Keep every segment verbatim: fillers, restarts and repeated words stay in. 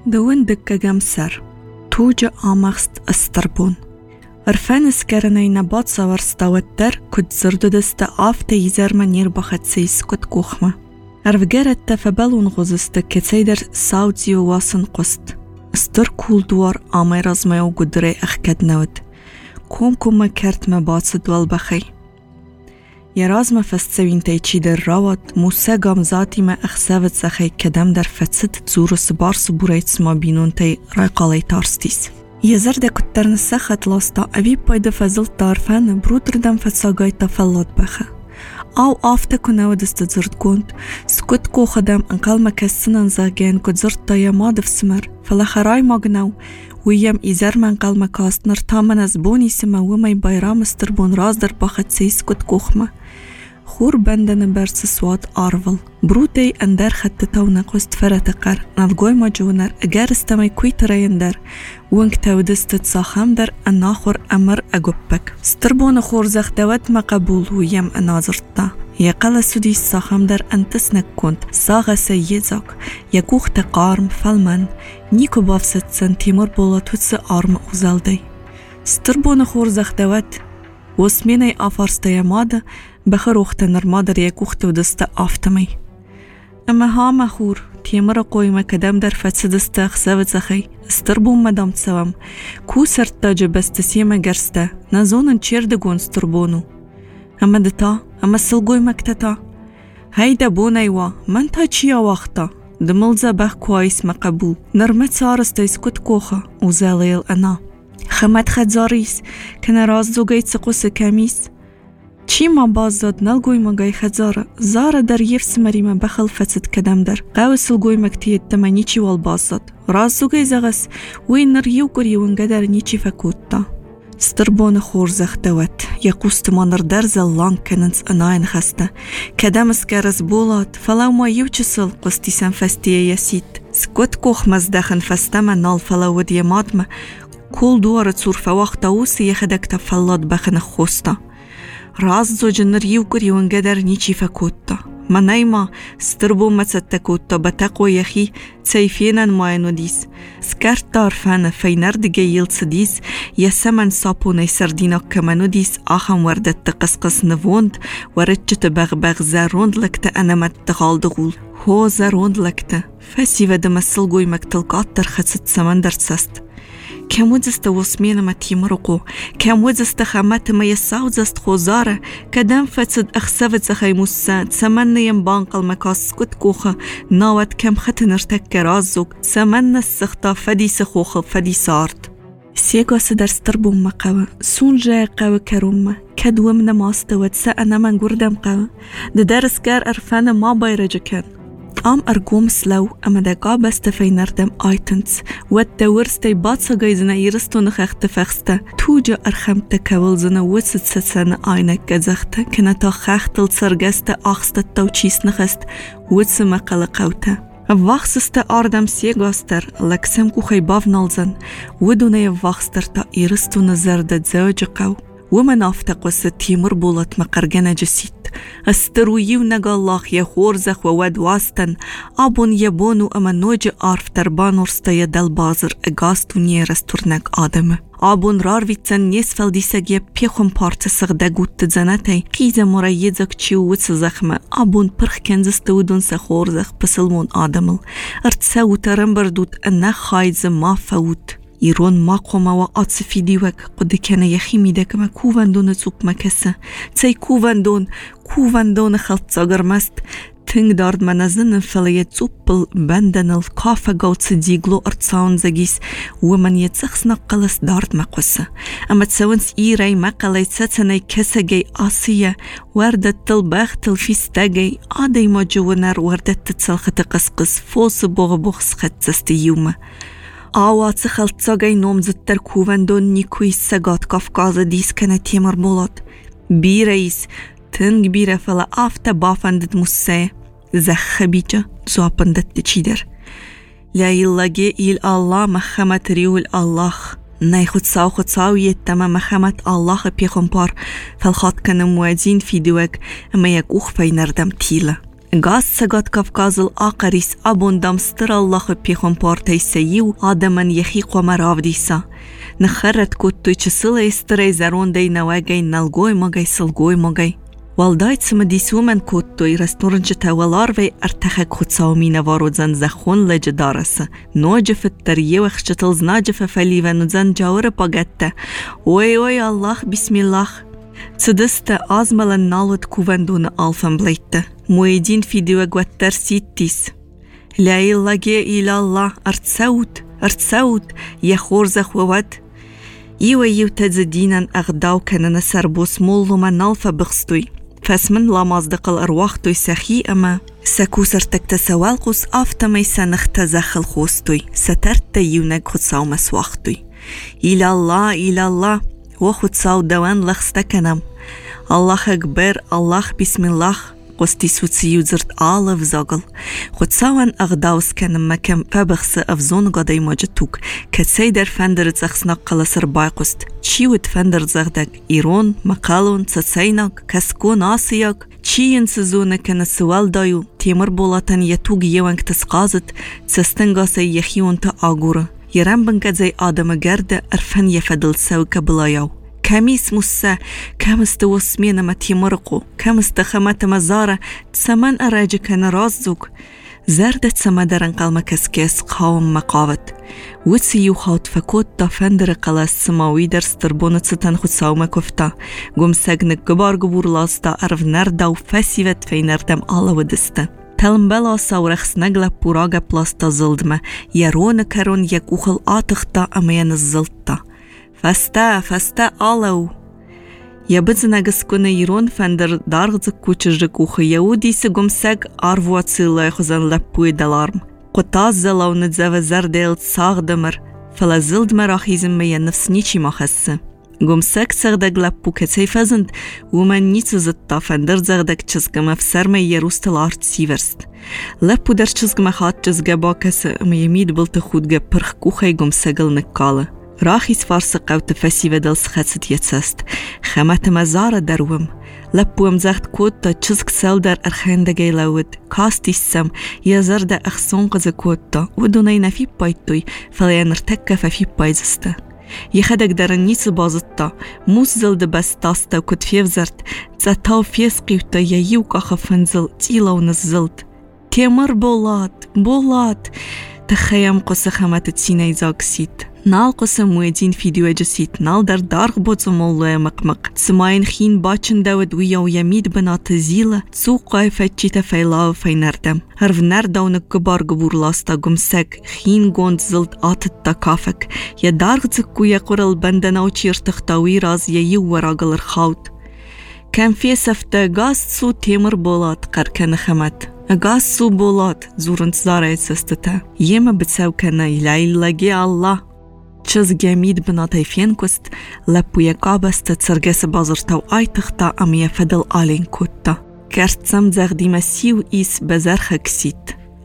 دوون دکه گم سر توج آمخست استربون ارفن اسکرنای نبات سوار ستاوتر کد زرد دست آفت یزر منیر بخد سیس کد کوخمه ارفگرت تفبلون غزست کتیدر ساوتزیو واسن قست استر کول دوار آمای رازمایو گدره اخکد نود کوم کوم کرت مباس دوال بخی یراز ما فستوین تیچی در راوت موسا گامزاتی ما اخساوت سخی کدم در فتست زور سبار سبوریت ما بینون تی رای قالی تارستیس یزر ده کتر نسخت لاستا اوی پایده فضل تارفن برودردم فتساگای تفلات بخه او آفته کنه دست زرد گوند سکوت کو خدم انقل مکسنن زاگین کد زرد تایا مادف سمر فلخرای ماگنو ویم ایزر من قل مکاست نر تامن از بونی سمه ومی بایرام استربون راز در باخت سیس کد کوخمه خور بندن برس سواد آرول بروتی اندر خط تاو نقوست فرتقر نالگوی ما جونر اگر استمای کوی تراین در ونگ تاو دستت ساخم در اناخور امر اگوبک ستربون خور زخ دوت مقبول ویم انازرتا یقل سودی ساخم در انتس نکند ساغ سیزاک یکوخ تقارم فلمن نیکو بافست سن تیمور بولاتوتس آرم اوزالدی ستربون خور زخ دوت وسمینای آفارستای ماده بخر وقت نرمادر یک وقت و دست آفتمی اما ها مخور تیمر قوی مکدم در فتس دست اخساوت زخی استربون مدام تسوام کو سرد تاج بستسیم گرسته نزونن چیردگون استربونو اما دتا اما سلگوی مکتتا هیدا بونایوا من تا چیا وقتا دملزا بخ کوایس مقبول نرمت سارستا اسکت کوخه و زالیل انا خمت خدزاریس کنه راز زوگیت سقوس کمیس چی ما باز داد نلگوی مگای خزاره زاره در یف سمری ما بخل فتت کدم در قاو سلگوی مکتیت تمانی چی وال باز داد راز زوگی زغس وی نر یو گری ونگدر نیچی فکوت تا ستربون خور زخ دوت یقوست ما نر در زلان کننس اناین خسته کدم اسکرز بولاد فلاو ما یو چسل قستی سن فستیه یسید سکوت کوخ مزدخن فسته من نال فلاو دیماد ما کول دوارت صرفه وقت اوسی یخدک تفلات بخن خوستا راز زوجن نر یو گری ونگدر نیچی فکوتا منایما ستربو متتکوتا بتقو یخی تسیفینن ماینو دیس سکرت دارفن فینر دیگه یل سدیس یسمن ساپونای سردینا کمنو دیس آخم وردت تقسقس نووند ورچت بغ بغ زروند لکت انمت تغالد غول هو زروند لکت فسی و دمسل گوی مکتلقات در خست سمندر سست كم وزست وسمينا ما تيمرقو كم وزست خامات ما يساوزست خوزارة كدام فتد أخسفت زخي موسان سمن ينبانق المكاس كت كوخة ناوت كم ختن ارتك رازوك سمن السخطة فدي سخوخة فدي سارت سيقو سدر ستربو مقاوة سون جاي قاوة كرومة كدو من ماستوت سأنا من قردم قاوة ددرس كار أرفانا ما بايرجا كان ام ارگوم سلو اما دقا بست فینردم آیتنس و دورستی باتسا گایزنا ایرستو نخخت فخسته توجا ارخمت کولزنا وست ستسن آینک گزخته کنه تا خختل سرگست آخست تاو چیس نخست وست مقل قوته وقسست آردم سیگاستر لکسم کو خیباف نالزن ودونه وقستر تا ایرستو نزرد زوج قو ومن افتقوس تیمر بولت مقرگنه جسید استرویو نگالله یه خورزخ و ود واستن آبون یبونو اما نوج آرف تربان ارسته دل بازر اگاستو نیه رستورنک آدمه آبون رارویتسن نیس فلدیسگ یه پیخون پارت سغده گوت زنته قیزه مرایزک چیو وچ زخمه آبون پرخ کنزستو دون سخورزخ پسلمون آدمل ارتساو ترم بردود انه خایز ما فوت ایرون ما قوما و عاطفی دیوک قد کنه یخی میده که ما کووندون زوب مکسه تی کووندون کووندون خلط زاگر مست تنگ دارد من ازن فلیت زوبل بندن الکافه گوت دیگلو ارتساون زگیس و من یتسخس نقلس دارد مقوسه اما تسونس ایرای مقلی ستنای کسه گی آسیه وردت تل باخ تل فیستگی آدای ما جوانر وردت تتسلخت قسقس فوس بوغ بوغس خد زستی یومه آوات خلط زاگای نوم زدتر کووندون نیکوی سگات کافکاز دیس کنه تیمر بولاد بی رئیس تنگ بیره فلا آفته بافندد موسه زخ بیجا زوابندد چیدر لایلگی ایل الله مخمت ریول الله نای خود ساو خود ساویت تما مخمت الله پیخون پار فالخات کنم موازین فیدوک اما یک اوخ فای نردم تیله Gaz sagat Kavkazıl aqaris abundam stır Allah'ı pihon portaysayiv adaman yahiq ve maravdisa. Nxarrat kuttu çısıla istirey zarondey navagay nalgoy magay silgoy magay. Валдайцма дисумен куттой растурнчата валарвей артахак хуцаумина варудзан захун ледждараса. Ноджефет тарьевах чатал знаджефа фаливанудзан джаура пагатта. Ой-ой, Аллах, бисмиллах. Цедста азмалан налут кувандуна алфан блейта. Муэдин фидео гваттар ситтис. Ля иллаге илаллах артсаут, артсаут, яхор захвават. Ива يوتزدينا أغداو كان سربوس مولو من نالفا بغستوي فاسمن لامازدق الأرواح توي سخي أما سكوسر تكتسوالقوس آفتمي سنختزخل خوستوي سترت يونك خدساو مسواختوي إلى الله إلى الله وخدساو دوان لخستكنم الله أكبر الله بسم الله قستي سوتسيو زرت آلف زاغل خدساوان أغداوس كان مكان فبخس أفزون قدي ماجتوك كتسيدر فندر زخسنا قلسر بايقست چيوت فندر زغدك إيرون مقالون تسيناك كسكو ناسياك چيين سزونه كان سوال دايو تيمر بولاتن يتوغ يوانك تسقازت تستنغاسي يخيون تا آغورا يرم بنكت زي آدم گرد أرفن يفدل سوك بلاياو كميس موسى كمست وسمينا ما تيمرقو كمست خمات مزارة تسمان أراجي كان رازوك زردة سمدرن قلما كسكيس قاوم مقاوت وتسي يوخاوت فكوت تا فندر قلا السماوي در ستربونة ستن خود ساوما كفتا قم ساقنك قبار قبور لاستا أرف نردا وفاسيوت في نردم آلا ودستا تلم بلا ساورخ سنقلا براغا بلاستا زلدما يرون كرون يك اوخل آتختا أما ينزلتا فاستا فاستا آلو يبزنا قسكونا يرون فندر دارغزك كوچجك وخي يودي سقم ساق عرفوات سيلا يخزن لبوي دلارم قطاز زلاو ندزاو زرديل ساغ دمر فلا زلد مراخيزم ميا نفس نيچي مخص قم ساق ساغدق لبو كتسي فزند ومن نيتو زدتا فندر زغدق چزقم فسر ميا روستل آرت سيورست لبو در چزقم خات چزقا باكس ميا ميد بلت خودقا پرخ كوخي قم ساقل نكاله راخيس فارسق أو تفسيفة دل سخصت يتسست خمات مزارة دروم لبوم زغت كوتا چزق سالدر أرخين دقاي لود كاستي السم يزرد أخصون قز كوتا ودونينا في بايتوي فلا نرتكا ففي بايزستا يخدك درنيس بازتا موس زلد بس تاستا وكت فيفزرت تاتاو فيسقي وتا ييوكا خفنزل تيلاو نزلت تيمر بولات بولات تخيم قصة خمات تسيني زاكسيت نال قسم مويدين فيديو جسيت نال در دارغ بوتو مولوية مقمق سماين خين باچن داود ويا ويميد بنا تزيلة سو قايفة چيتا فيلاو في نردم هرف نرداونك قبار قبور لاستا قمسك خين گوند زلد آتت تاكافك يا دارغ زكو يقرل بندنا وچير تختاوي راز ييو وراغل رخاوت كان في سفتا غاز سو تيمر بولات قركن خمت غاز سو بولات زورنت زاريت سستتا يما بتساو كنا إلهي لغي الله چز گمید بناتای فين كست لپویا قابست تسرگس بازرتا و آی تختا امیا فدل آلين كوتا کرت سم زغدی مسیو ایس بزرخ کسید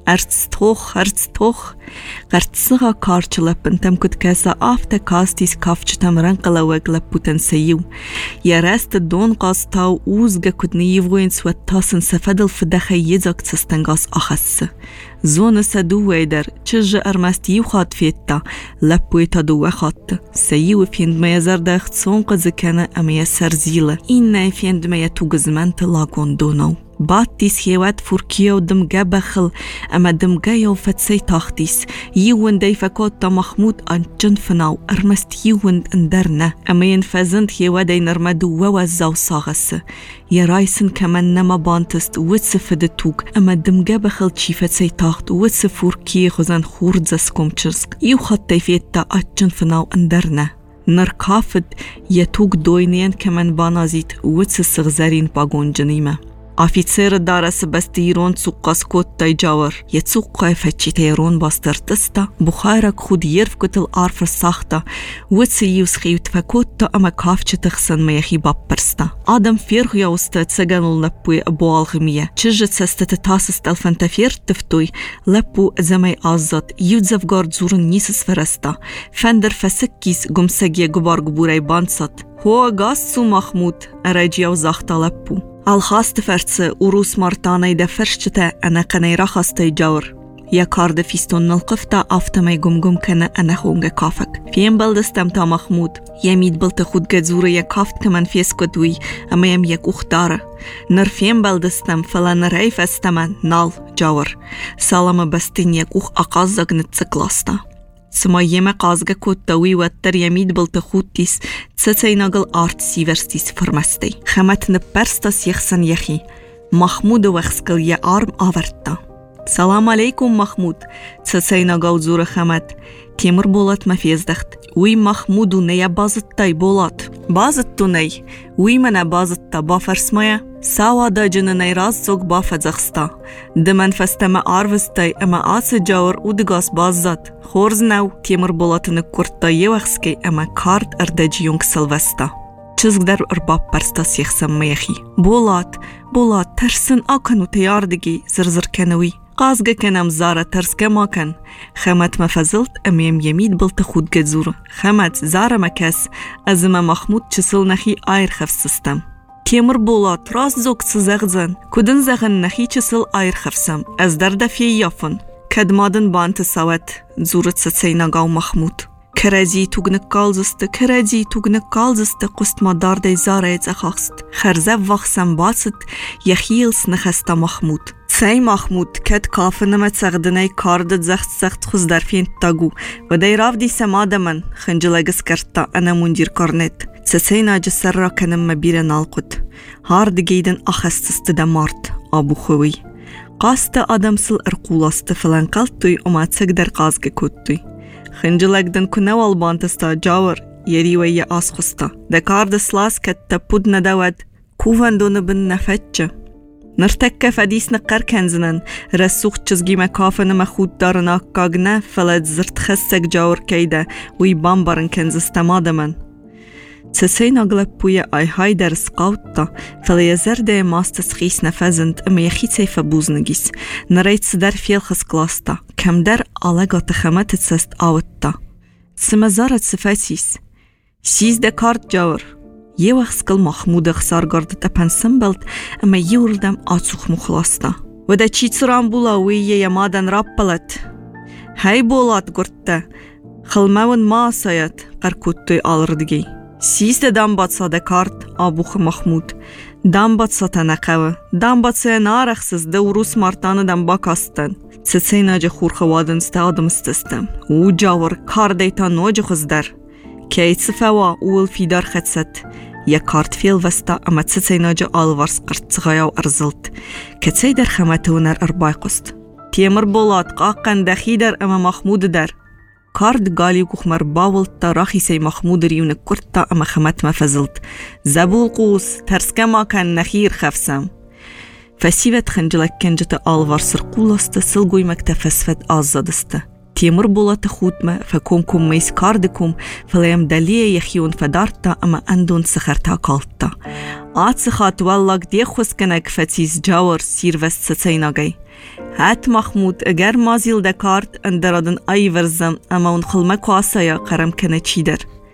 ارتستوخ ارتستوخ قرتسغا كارچ لپنتم كت كاسا آفتا كاستيس كافچتم رنقلا وغلا بوتن سيو يا راست دون قاستاو اوزغا كت نيوين سوتاسن سفدل فدخي يزاك تستنغاس أخس زون سدو ويدر چج ارمست يو خات فيتا لپوي تدو وخات سيو فيند ما يزرد اختسون قزكنا اما يسر زيلة إنا فيند ما يتوغزمن تلاقون دونو باتيس هيوات فوركيو دم جابخل أما دم جايو فتسي تاختيس يوون دي فكوت محمود أن جنفناو أرمست يوون اندرنا أما ينفزند هيوادي نرمدو ووزاو صاغس يرايسن كمان نما بانتست وتسفدتوك أما دم جابخل چي فتسي تاخت وتسفوركي خزن خورد زسكم چرسك يو خطي فيتا أن جنفناو اندرنا نركافد يتوك دوينين كمان بانازيت وتسسغزارين باقون جنيمة آفيتسير دارس بستيرون سوقاس كوت تيجاور يتسوق فتشي تيرون باسترتستا بخارك خود يرف كتل آرفر ساختا وتسيوس خيوت فكوتا أما كافش تخسن ما يخي بابرستا آدم فيرخ يوستا تسجنو لبوي أبو الغمية تشجت سستة تاسس تلفن تفير تفتوي لبو زمي آزاد يوزف غارد زورن نيسس فرستا فندر فسكيس قمسجي قبار قبوري بانسات هو غاس سو محمود أراجيو زاختا لبو الخاست فرس وروس مرتاني دفرشته أنا قني رخصتي جور يا كارد فيستون نلقفتا أفتمي جمجم كنا أنا خونج كافك فين بلدستم تا مخمود يميد بلت خود جزورة يا كافت كمان فيس كدوي أما يم يك أختاره نر فين بلدستم فلا نرعيف استمن نال جور سلام بستين يك أخ أقازق نتسكلاستا سما يما قازق كود توي وتر يميد بلت خود تيس تسيناغل آرت سيفرستيس فرمستي خمت نبرستاس يخسن يخي محمود وخسكل يا آرم آورتا سلام عليكم محمود تسيناغل زور خمت تيمر بولات مفيزدخت وي محمود نيا بازتاي بولات بازتو ني وي منا بازتا بافرسمايا ساوا دا جنني راز زوگ بافزخستا دمن فستما آروستاي اما آس جاور ودگاس بازات خورز نو تيمر بولاتن كورتا يوخسكي اما كارد اردج يونگ سلوستا چزگ در ارباب پرستاس يخسم ميخي بولات بولات ترسن آکنو تياردگي زرزر كنوي قازگه کنم زاره ترسکه ما کن خمت مفزلت امیم یمید بلت خود گزور خمت زاره مکس از ما محمود چسل نخی آیر خفسستم تیمر بولات راست زوگ سزغزن کدن زغن نخی چسل آیر خفسم از در دفیه یافن کدمادن بانت سوت زورت سسیناگاو محمود کرزی توگنک کالزست کرزی توگنک کالزست قست ما دارده زاره زخاست خرزه وخسم باست یخیلس نخسته محمود سای محمود کد کافه نمت سغدنای کاردت زخت زخت خوز در فین تاگو و دی راف دی سماده من خنجلگس کرتا انا مندیر کارنت سسی ناج سر را کنم مبیر نالقود هارد گیدن اخستست دمارد آبو خوی قاست آدمسل ارقولاست فلان قلتوی امات سگ در قازگه کودتوی خنجلگدن کنوال بانتستا جاور یری وی آس خستا ده کارد سلاس کد تپود ندود کوفن دون بن نفتجه نرتكه فديس نقر كنزنن رسوخ چزگی مکافن مخود دارن آکاگنه فلد زرت خستك جاور كيده وي بامبارن كنز استماده من تسين اغلب بوية اي هاي در سقاوتا فلي زرده ماستس خيس نفزند اما يخيط سيفا بوزنگيس نريت سدر فيل خس كلاستا كم در آلغا تخمت تسست آوتا سمزارت سفاسيس سيز ده كارت جاور یه وقت کل محمود خسار گرده تا پنسم بلد اما یه وردم آتسوخ مخلاستا و دا چی چران بولا وی یه یمادن راب بلد های بولاد گرده خلمون ما سایت قرکوتوی آلردگی سیز ده دام باتسا ده کارد آبوخ محمود دام باتسا تنقوه دام باتسا نارخصز ده وروس مارتانه دام باکاستن سسی ناجه خورخوادن ستا آدم استستم و جاور کار دیتا نوجه خزدر که ایتسفوا اول فیدار خدست یا کارت فیل وستا اما تسسی ناجه آلوارس قرطغایا و ارزلت که تسی در خمته نر اربای قست تیمر بولاد قاقن دخی در اما محمود در کارد گالی کخمر باولت تا راخی سی محمود ریون کرتا اما خمت مفزلت زبول قوس ترسکه ما کن نخیر خفسم فسیوت خنجلک کنجت آلوارس رقولست سلگوی مکتفسفت آزادسته تيمر بولات خودما فكومكم ميس كاردكم فليم دليه يخيون فدارتا اما اندون سخرتا قالتا آت سخات والله دي خوزكنك فتيز جاور سير وست ستيناغي هات محمود اگر مازيل ده كارد اندرادن اي ورزم اما اون خلما كواسايا قرم كنه چيدر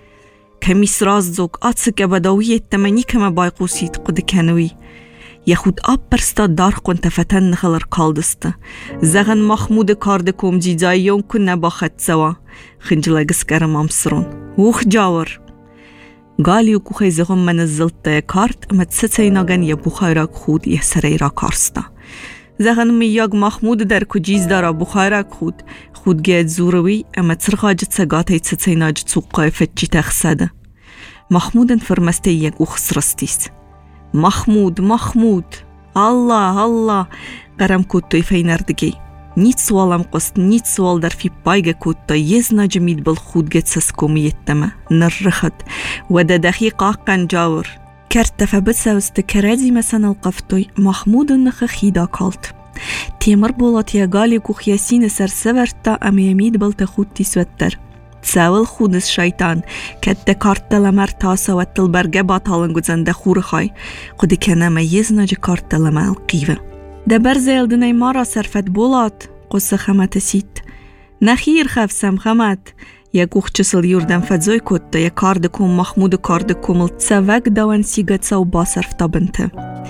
كميس راز زوك آت سك ابداوية تماني كما بايقوسيت قد كنوي يخود آب برستا دار قنت فتن نخلر قالدستا زغن محمود کارد کوم جیجای یون کن نباخت سوا خنجلگس کرم امسرون وخ جاور گالیو کوخی زغم منزلت تا کارد اما تستی نگن یا بخایراک خود یه سری را کارستا زغن میاگ محمود در کجیز دارا بخایراک خود خود گید زوروی اما ترغاجت سگاتی تستی ناجت سوقای فتجی تخصده محمودن فرمسته یک اخسرستیس محمود محمود الله الله قرم كوتوي فينردگي نيت سوالم قست نيت سوال در في بايگه كوتا يزنا جميد بالخود جت سسكومي يتما نرخد ودا دقيقة قن جاور كرتفا بتساوست كرادي مثلا القفتوي محمود النخ خيدا قالت تيمر بولات يا غالي كوخ ياسين سر سورتا ام يميد بالتخود تسوتر تساول خودس شيطان كد كارت لمر تاسا وتل برگه باطالن گزنده خور خای قد کنه ميزنا جي كارت لما القيوه ده برزيل دني مارا سرفت بولات قصة خمت سيت نخير خفسم خمت يا كوخ چسل يوردن فدزوي كوتا يا كاردكم محمود كاردكم التسوك دوان سيگت سو باصرف تابنته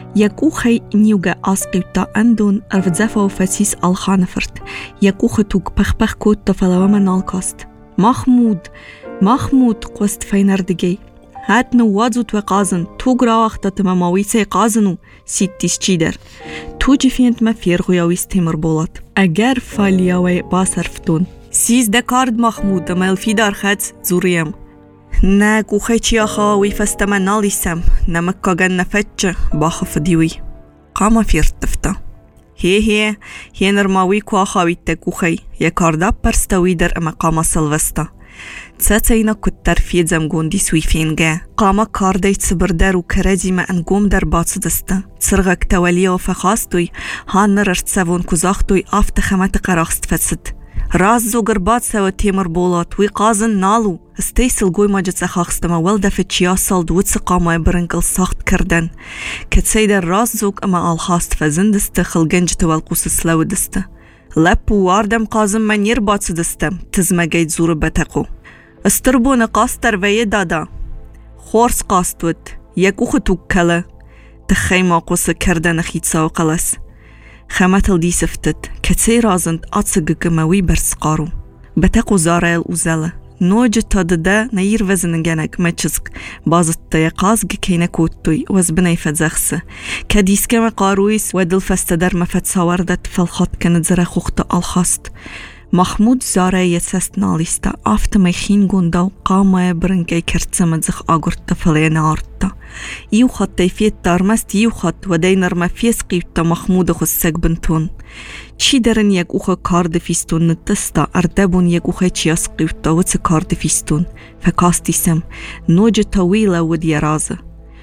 يكوخي نيوغا أسقيوتا أندون أرفزافا وفاسيس الخانفرت يكوخ توك بخ بخ كوتا فلوما نالكاست محمود محمود قوست فينردجي هات نوازوت وقازن توغ راوختا تماماويسي قازنو سيتيس چيدر توجي فينت ما فيرغوياوي ستيمر بولات اگر فالياوي باسرفتون سيز دا كارد محمود ما الفيدار خد زوريم نا كوخي چياخاوي فاستمناليسم نمكا جن فتش باخف ديوي قاما فيرتفتا هي هي هي نرماوي كواخاوي تكوخي يا كاردا برستوي در اما قاما سلفستا تساتينا كتر في زمگون دي سويفينجا قاما كاردي تصبردار وكرادي ما انقوم در باتصدستا تسرغك توليا وفخاستوي هان نرشت سافون كوزاختوي افت خمات قراخست فتست راز زوگر باد سوا تیمر بولات وی قازن نالو استیسل گوی ماجد سخاخستما ولده فتشیا سال دوت سقامای برنگل ساخت کردن کتسیده راز زوگ اما آلخاست فزندسته خلگنج توالقوس سلو دسته لب و واردم قازم من یر باد سدستم تزمگید زور بتقو استربون قاستر وی دادا خورس قاستود یکو خطوک کله تخیما قوس کردن خید ساو قلس خمتل دي سفتت كتسي رازند أتصقق موي برسقارو بتاقو زاريل وزالة نوجه تادده نير وزننگنك مچزق بازت تيقازق كينا كوتوي وزبناي فتزخسه كديس كما قارويس ودل فستدر مفت ساوردت فالخط كانت زرا خوخت الخاست محمود زاري يتسست ناليستا آفت ميخين گونداو قامه برنگي كرتسمدزخ آگرت فلينا آرتا يو خط تيفيت دارمست يو خط ودي نرمى فيس قيبتا محمود خسك بنتون چي درن يك اوخ كارد فيستون نتستا اردبون يك اوخ چياس قيبتا وتس كارد فيستون فكاستي سم نوج طويلة ودي رازة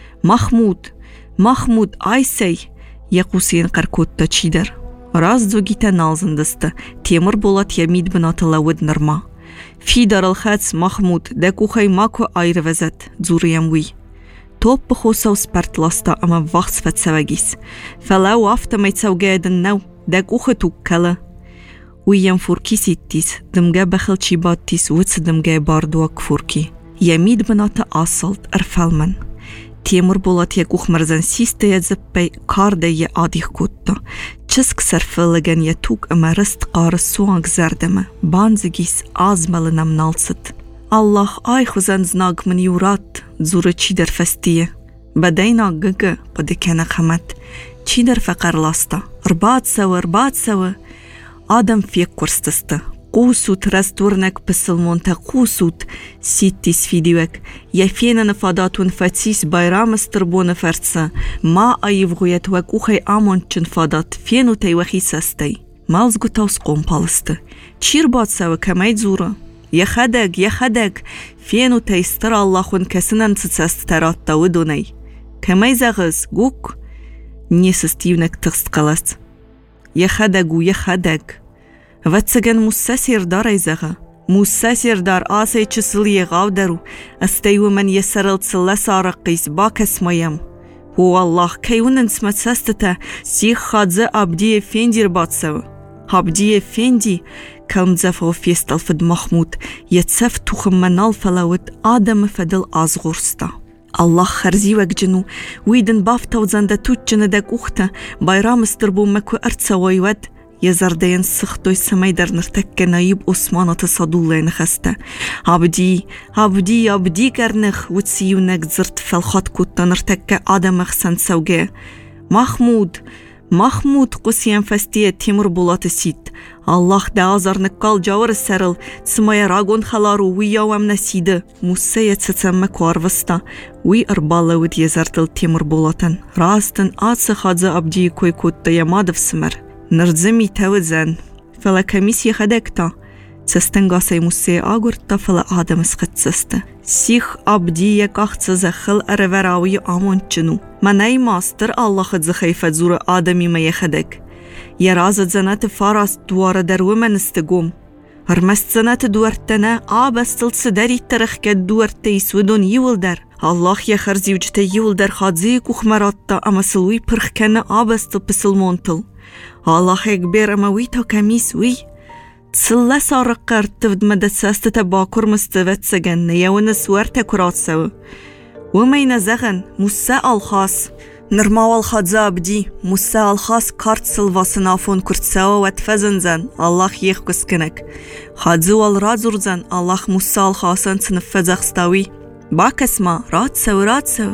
محمود محمود آي سي يقوسين قركوتا چي در راز زوجيتا نالزندستا تيمر بولات يميد بناطلا ود نرما في دار الخاتس محمود داكو خي ماكو آير وزت زوريم وي توب بخوصا وسبرت لاستا اما وقت فتسواجيس فلاو افتا ميتساو جايدن نو داكو ختوك كلا ويام فوركي سيتيس دمجا بخل چيباتيس وتس دمجا باردواك فوركي يميد بناطا آصلت ارفالمن تيمر بولات يكوخ مرزن سيستا يزبي كارده يه آديخ كوتا چسك سرفلگن يتوك اما رست قارس سوانك زردمه بانزگيس آزملنم نالست الله آي خوزن زناغ من يورات زوره چي در فستيه بدينا گگه قدكنا خمت چي در فقر لاستا رباط سوا رباط سوا آدم فيك كورستستا قوسوت رستورنك بسلمونتا قوسوت سيتيس فيديوك يفينا نفاداتون فتسيس بايرام استربون فرسا ما ايفغويت وكوخي آمون چن فادات فينو تيوخي سستي مالز گوتاوس قوم پالستا چير بات سوا كمايد زورا يخدق يخدق فينو تيستر الله خون كسنن تسست ترات تاودوني كماي زغز گوك نيسستيونك تغست قلس يخدق ويخدق واتسگن موسسير دار ايزغا موسسير دار آسي چسل يغاو درو استيو من يسرل تسلس آرقيس باك اسمايم هو الله كيونن سمت سستتا سيخ خادزة عبدي افندي رباطسو عبدي افندي كلم زفو فيستل فد محمود يتسف توخم منال فلاوت آدم فدل آزغورستا الله خرزي وجنو ويدن بافتا وزنده توتجن دك اختا بايرام استربو مكو ارتسوي ود يزردين سختوي سماي در نرتك نايب عثمانة صدولين خسته عبدي عبدي عبدي كرنخ وتسيونك زرت فالخط كوتا نرتك آدم خسن سوجه محمود محمود قسيان فستيه تيمر بولات سيت الله دازر نقال جاور السرل سماي راغون خلارو ويا وام نسيده موسى يتسمك وارفستا وي اربالا ود يزرتل تيمر بولاتن راستن آتس خادزة عبدي كوي كوتا يمادف سمر نرزمي توزن فلا كميس يخدكتا تستنقاسي موسى آغورتا فلا آدم اسخت سسته سيخ عبدي يكاخت زخل اروراوي آمون چنو مناي ماستر الله خد زخيفت زور آدمي ما يخدك يرازت زنات فاراس دوار درو من استقوم هرمست زنات دوارتنا آبستل صدري ترخ كد دوارت يسودون يولدر الله يخرزي وجتا يولدر خادزي كوخمراتا اما سلوي پرخ كنا آبستل بسلمونتل الله يكبر اما ويتا كميس وي تسلا سارقر تفد مدد ساستة باكور مستوت سجن يون سوارتا كرات سوا وما ينزغن موسى الخاص نرماوال خادزا بدي موسى الخاص كارت سلفاسنا فون كرتساوا واتفزنزن الله خيخ كسكنك خادزوال رازورزن الله موسى الخاصن تنفزخ ستاوي باك اسما رات سو رات سو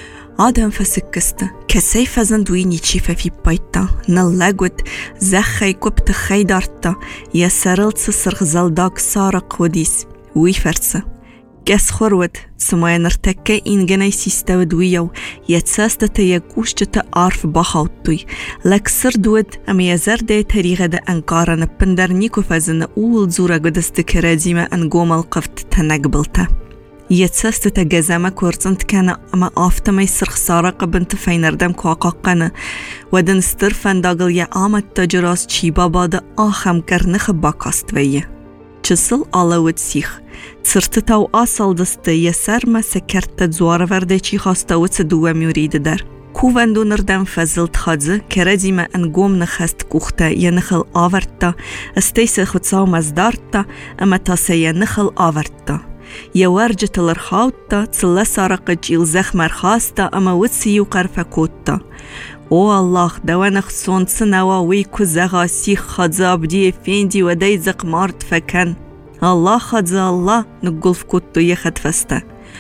آدم فسكستا كسي فزندويني تشيفا في بايتا نلقود زخي كبت خيدارتا يسرلت سسرغ زلداك سارق وديس ويفرسا كس خورود سمايا نرتكي إنجناي سيستاود ويو يتساستا تيقوشتا عارف باخوتوي لك سردود أم يزرده تريغة دا أنقارا نبندر نيكو فزن أول زورا قدست كرازيما أنقوم القفت تنقبلتا يتساستا تجازما كورزنت كان أما آفتا يسرخ سارق بنت فينردم كواقاقنا ودن سترفن داقل يا آمد تجراس چيبا بادا آخم كرنخ باكاست ويه چسل آلاود سيخ تسرتتا و آسال دسته يسر ما سكرت زوار ورده چي خاستا و تدوه ميوريد در كووندو نردم فزلت خادزه كردي ما انقوم نخست كوختا ينخل آورتا استيسي خدساو مزدارتا اما تاسي ينخل آورتا يوارجة الارخاوتا تسلا سارق جيل زخمر خاستا اما وتسيو قرفا كوتا او الله دوانخ سون سنوا ويكو زغا سيخ خادزه abdi efendi وداي زق مارد فكن الله خادزه الله نقول فكوتو يخد فستا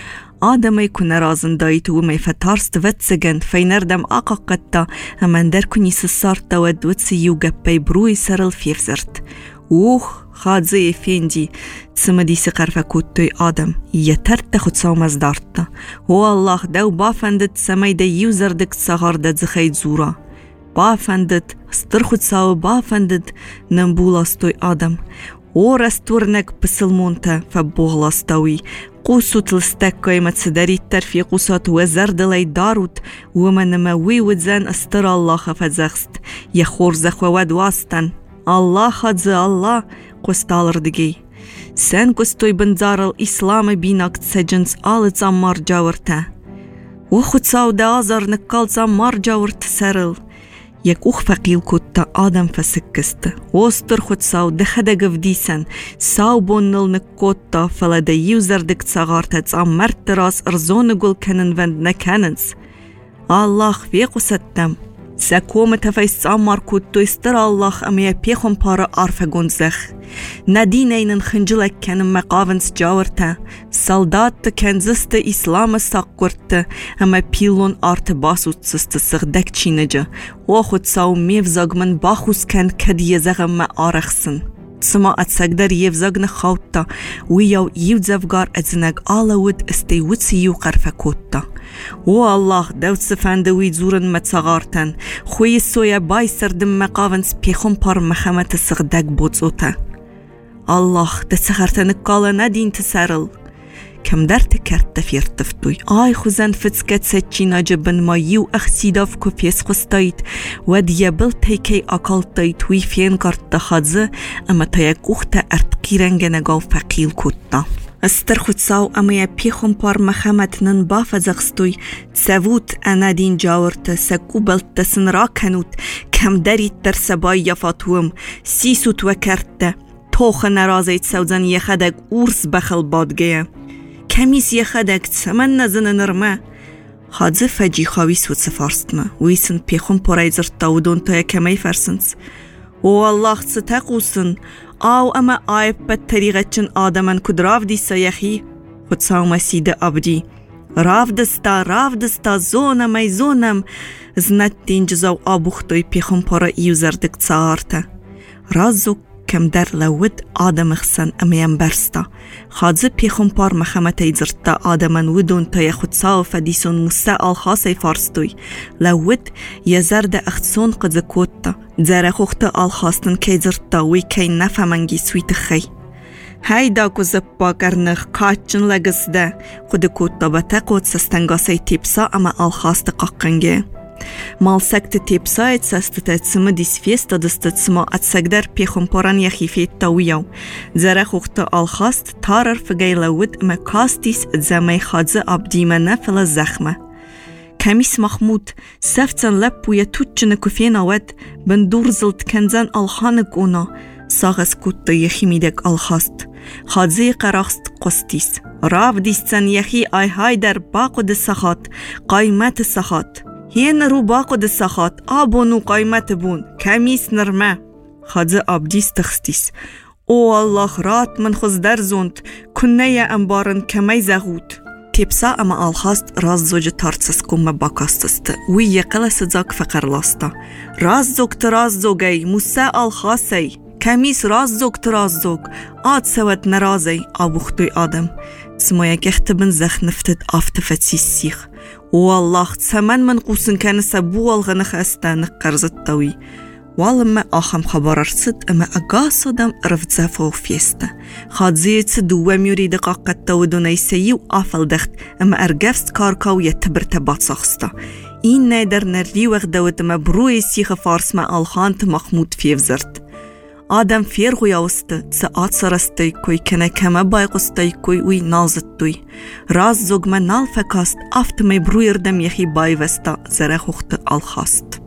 آدم يكون رازن دايت وما يفتارست واتسجن فينردم آقا قطة امان در كوني سسارتا ودوتسي يوغا باي بروي سرل فيفزرت اوخ خادزه افندي تسمدي سقرفا كوتوي آدم يترت خود سامز دارتا هو الله دو بافندت سمي دا يوزردك سغار دا زخيد زورا بافندت استر خود ساو بافندت نمبولاستوي آدم او رستورنك بسلمونتا فبوغلاستوي قوسو تلستكوي متسداري الترفي قوسات وزرد لي داروت ومن موي ودزان استر الله خفزخست يخور زخوة ودواستن الله خادزه الله قستالر دگي سن قستوي بنزار الإسلام بيناك تسجنس آل تزمار جاورتا وخد ساو دازر نقال تزمار جاورت سرل يك أخ فقيل كوتا آدم فسكست وستر خد ساو دخدا قفديسن ساو بونل نكوتا فلا دا يوزر دك تساغارتا تزمار تراس ارزون قول كنن وند نكننس الله فيقو ستم سكومة فايس عمر كوتو استر الله أمي بيخم بارا عارفة جونزخ ندينين خنجلك كان مقاونس جاورتا سالدات كان زست إسلام ساقورتا أما بيلون آرت باسو تسست سغدك چينجا واخد ساو ميفزاق من باخوس كان كد يزغم ما آرخسن سما اتسقدر يفزاق نخوتا وياو يوزفقار اتزناق آلاود استي وتسيو قرفة كوتا و الله دوت سفندوي زورن متسغارتن خوي السويا باي سردم مقاونس بيخم بار مخمة السغداق بوتسوتا الله تسغارتن قالا ندين تسرل كم در تكرت تفير تفتوي آي خوزن فتسكت سچينا جبن ما يو اخسيداف كو فيس خستايت وديابل تيكي اقالتايت وي فين كارت تخادزه اما تايك اختا ارتقيرنگ نگاو فقيل كوتا استر خود ساو اما يا بيخم بار مخمت نن بافزغستوي تسووت انا دين جاورت سكوبلت تسن راكنوت كم داري ترسباي يفاتوم سيسوت وكرت توخ نرازيت سوزن يخدق اورس بخل بادگيه كميس يخدق تسمن نزن نرمه خادزه فجي خاوي سوت سفارستما ويسن بيخم بارايزر تاودون تايا كمي فرسنس والله ستاقوسن آو اما آيب بالطريقة چن آدمان كد راف دي سيخي خود ساو مسيدة عبدي راف دستا راف دستا زونم اي زونم زنت دين جزاو آبوختوي بيخم پارا ايو زردك تساارتا رازو كم در لود آدم خسن اميان برستا خادزه بيخم پار مخمتي زرتا آدمان ودون تا يخود ساو فديسون مساء الخاصي فارستوي لود يزرد اختسون قد زكوتا زره خوخت الخاستن كي زرتا وي كي نفهمنگي سويت خي هيدا كو زبا کرنخ كاچن لگس ده خود كوتا بتاقود سستنگاسي تيبسا اما الخاست قاقنگه مال سكت تيبسا اتسست تتسم ديس فيستا دست تسما اتسقدر بيخم پاران يخيفيت تاويو زره خوخت الخاست تارر فگي لود اما كاستيس زمي خادزه عبدي من نفل الزخمه كميس محمود سفتن لب ويا توچن كفينا ود بندور زلت كنزن الخانق اونا ساغس كوت يخيميدك الخاست خادزي قراخست قستيس راف ديستن يخي اي هايدر باقود السخات قايمات السخات هین رو باقو دسخات آبونو قایمت بون کمیس نرمه خاده آبدیس تخستیس او الله رات من خوز در زوند کنه یا انبارن کمی زغود تیپسا اما الخاست راز زوج تارتسس کم باکاستست وی یقل سزاک فقر لاستا راز زوگ تراز زوگی موسا الخاسی کمیس راز زوگ تراز زوگ آد سوت نرازی آبوختوی آدم سمایا گختبن زخ نفتد آفتفت سیسیخ والله تسمن من قوسن كان سبوال غنخ استانق قرزت طوي والما آخم خبر ارصد اما اقاصدم رفت زفو فيستا خادزيت دوام يريد قاقت تودون يسيو آفل دخت اما ارقفست كاركاو يتبر تبات ساخستا این نادر نري وغدوت اما بروي سيخ فارس ما الخانت مخمود فيفزرت آدم فیر غیاوسته ساعت سرستی کوی کنه کمه بایقستی کوی وی نازدتوی راز زوگ من نال فکاست افت می برویردم یخی بای وستا زره خوخت الخاست